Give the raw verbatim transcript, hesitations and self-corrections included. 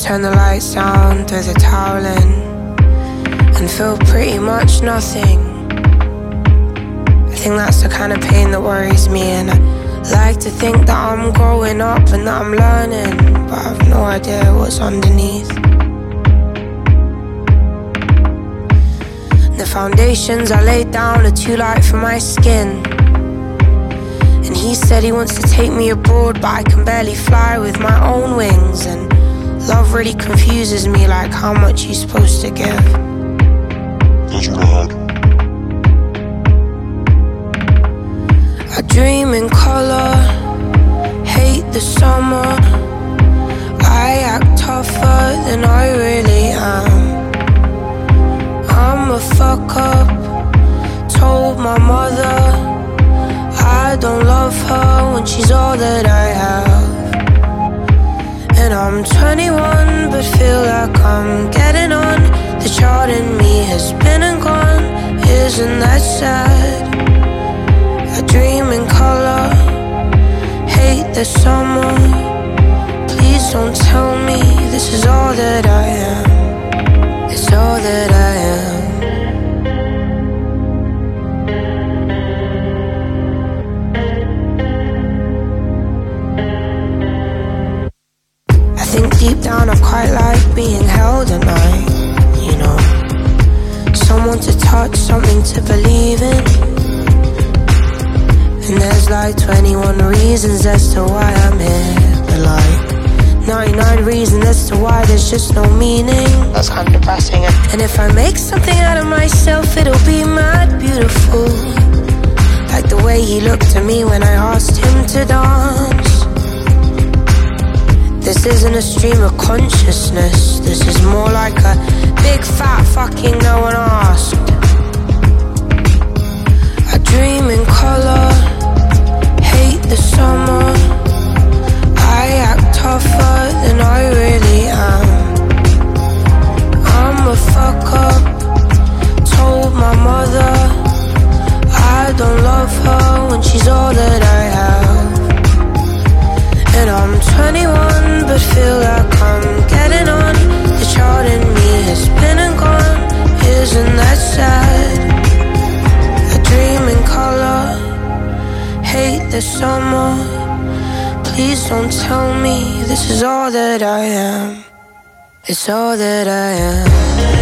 turn the lights down, throw the towel in, and feel pretty much nothing. I think that's the kind of pain that worries me, and I like to think that I'm growing up and that I'm learning, but I've no idea what's underneath. The foundations I laid down are too light for my skin. And he said he wants to take me abroad, but I can barely fly with my own wings. And love really confuses me, like how much you're supposed to give. That's what I heard. I dream in color, hate the summer. I act tougher than I really am. I'm a fuck up, told my mother I don't love her when she's all that I have. And I'm twenty-one but feel like I'm getting on. The child in me has been and gone, isn't that sad? I dream in color, hate the summer. Please don't tell me this is all that I am. It's all that I am. I think deep down I quite like being held at night, you know. Someone to touch, something to believe in. And there's like twenty-one reasons as to why I'm here, but like ninety-nine reasons as to why there's just no meaning. That's kind of depressing. And if I make something out of myself, it'll be mad beautiful, like the way he looked at me when I asked him to dance. This isn't a stream of consciousness. This is more like a big fat fucking no one asked. I dream in color, hate the summer. I act tougher than I really am. I'm a fuck up, told my mother I don't love her when she's all that I have. And I'm twenty-one but feel like I'm getting on. The child in me has been and gone, isn't that sad? I dream in color, hate the summer. Please don't tell me this is all that I am. It's all that I am.